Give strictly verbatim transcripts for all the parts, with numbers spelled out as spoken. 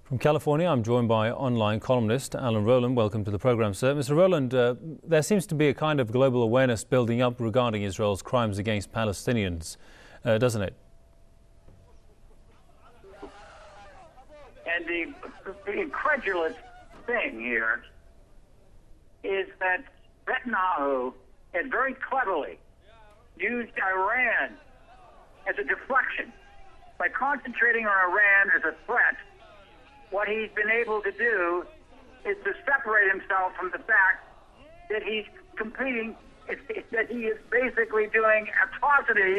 From California, I'm joined by online columnist Alan Rowland. Welcome to the programme, sir. Mister Rowland, uh, there seems to be a kind of global awareness building up regarding Israel's crimes against Palestinians, uh, doesn't it? And the, the incredulous thing here is that Netanyahu had very cleverly used Iran as a deflection. By concentrating on Iran as a threat, what he's been able to do is to separate himself from the fact that he's competing, that he is basically doing atrocities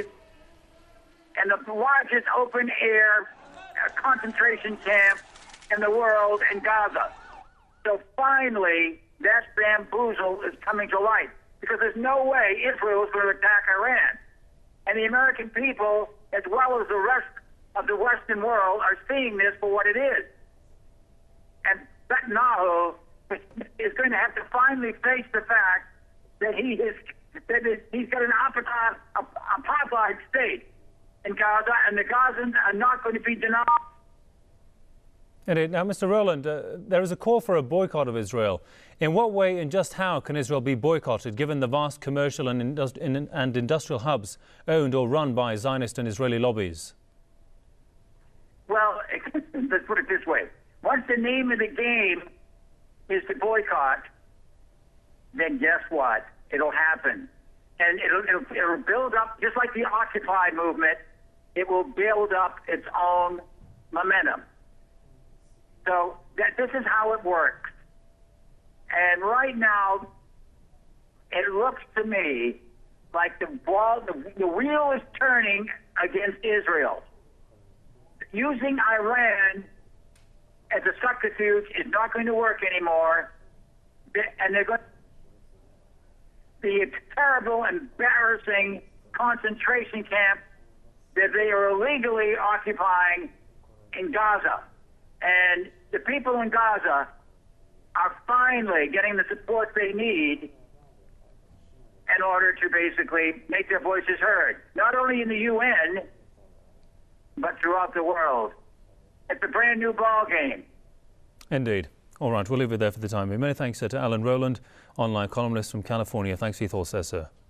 in the largest open-air concentration camp in the world in Gaza. So finally, that bamboozle is coming to light, because there's no way Israel is going to attack Iran. And the American people, as well as the rest of the Western world, are seeing this for what it is. And Netanyahu is going to have to finally face the fact that he is that he's got an apartheid, apartheid state in Gaza, and the Gazans are not going to be denied. Indeed. Now, Mister Rowland, uh, there is a call for a boycott of Israel. In what way and just how can Israel be boycotted, given the vast commercial and, industri and industrial hubs owned or run by Zionist and Israeli lobbies? Well, let's put it this way. Once the name of the game is to boycott, then guess what? It'll happen. And it'll, it'll, it'll build up, just like the Occupy movement, it will build up its own momentum. So that, this is how it works. And right now, it looks to me like the ball, the, the wheel is turning against Israel. Using Iran as a subterfuge is not going to work anymore, and they're going to be a terrible, embarrassing concentration camp that they are illegally occupying in Gaza. And the people in Gaza are finally getting the support they need in order to basically make their voices heard, not only in the U N, but throughout the world. It's a brand new ball game. Indeed. All right, we'll leave it there for the time being. Many thanks uh, to Alan Rowland, online columnist from California. Thanks for your thoughts there, sir.